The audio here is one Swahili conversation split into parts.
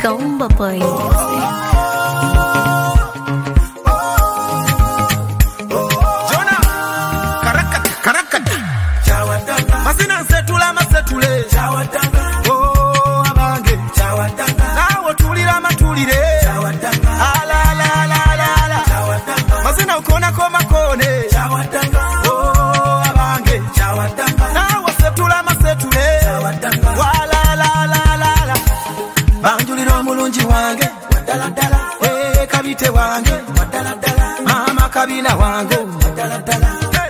Kaumba boy. Jona karakata chawatanga masina setule chawatanga oh abange chawatanga nawo tulira matulire chawatanga ala chawatanga masina ukona koma kone chawatanga oh abange chawatanga nawo setule chawatanga wala banjulira omulungi wange wadala kabite wange wadala mama kabina wange wadala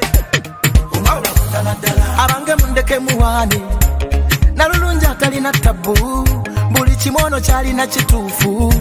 abange mundeke muwane nalulunja atalina tabu buli kimono kyali na kituufu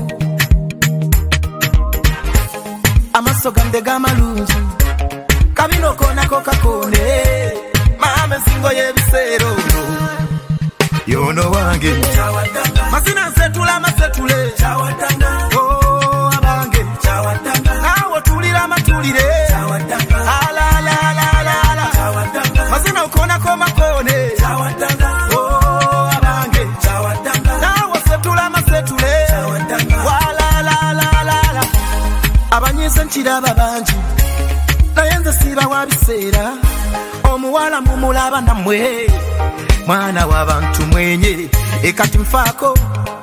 amaso gande gamalungi kabino konako kakone mama singo yebisero yono wange chawatanga masina setule chawatanga oh abange chawatanga nawo tulira matulire chawatanga ala chawatanga masina ukona koma kone chawatanga oh abange chawatanga nawo setule chawatanga wala abanyisa nchiraba banji nayenze siba wabisera omuwala mumulaba namwe mwana w'abantu mwenye ekati mfako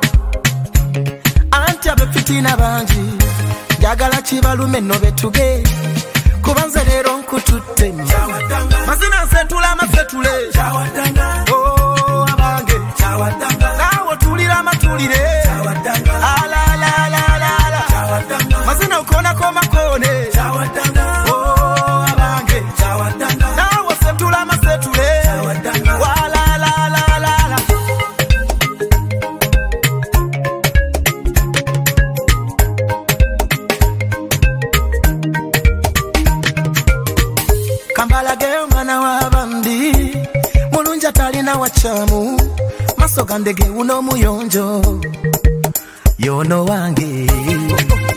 anti abefitina banji jagala kibalume no betuge kubanze lero nkututte mazina setule chawatanga oh abange chawatanga nawo tulira matulire chawatanga ala chawatanga mazina ukona koma kone chawatanga oh abange chawatanga nawo setule chawatanga wala talina wachamu maso gandege uno muyonjo yono wange